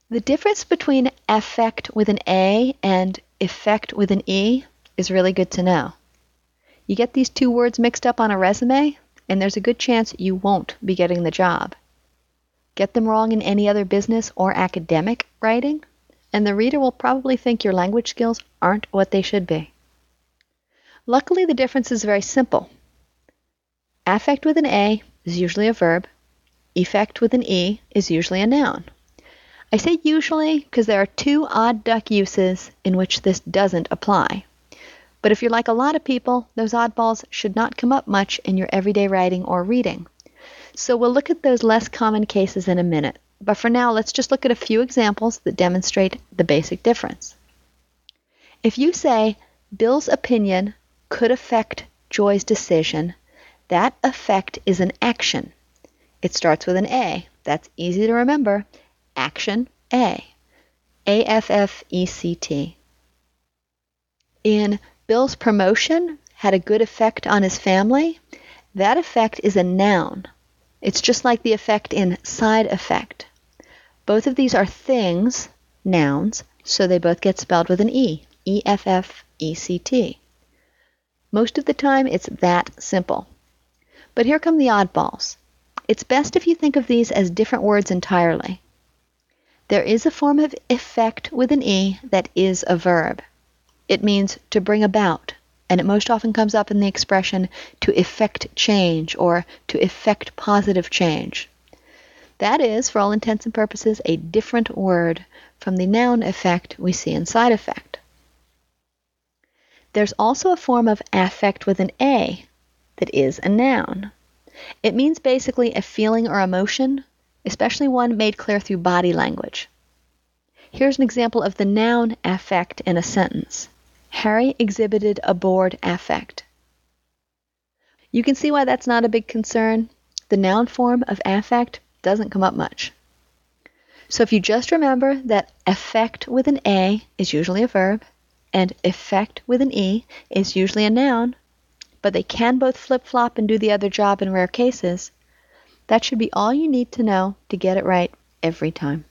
The difference between affect with an A and effect with an E is really good to know. You get these two words mixed up on a resume, and there's a good chance you won't be getting the job. Get them wrong in any other business or academic writing, and the reader will probably think your language skills aren't what they should be. Luckily, the difference is very simple. Affect with an A is usually a verb. Effect with an E is usually a noun. I say usually because there are two odd duck uses in which this doesn't apply. But if you're like a lot of people, those oddballs should not come up much in your everyday writing or reading. So we'll look at those less common cases in a minute. But for now, let's just look at a few examples that demonstrate the basic difference. If you say, Bill's opinion could affect Joy's decision, that effect is an action. It starts with an A. That's easy to remember. Action, A. A-F-F-E-C-T. In Bill's promotion had a good effect on his family, that effect is a noun. It's just like the effect in side effect. Both of these are things, nouns, so they both get spelled with an E. E-F-F-E-C-T. Most of the time, it's that simple. But here come the oddballs. It's best if you think of these as different words entirely. There is a form of effect with an E that is a verb. It means to bring about, and it most often comes up in the expression to effect change or to effect positive change. That is, for all intents and purposes, a different word from the noun effect we see in side effect. There's also a form of affect with an A that is a noun. It means basically a feeling or emotion, especially one made clear through body language. Here's an example of the noun affect in a sentence. Harry exhibited a bored affect. You can see why that's not a big concern. The noun form of affect doesn't come up much. So if you just remember that affect with an A is usually a verb, and effect with an E is usually a noun, but they can both flip-flop and do the other job in rare cases, that should be all you need to know to get it right every time.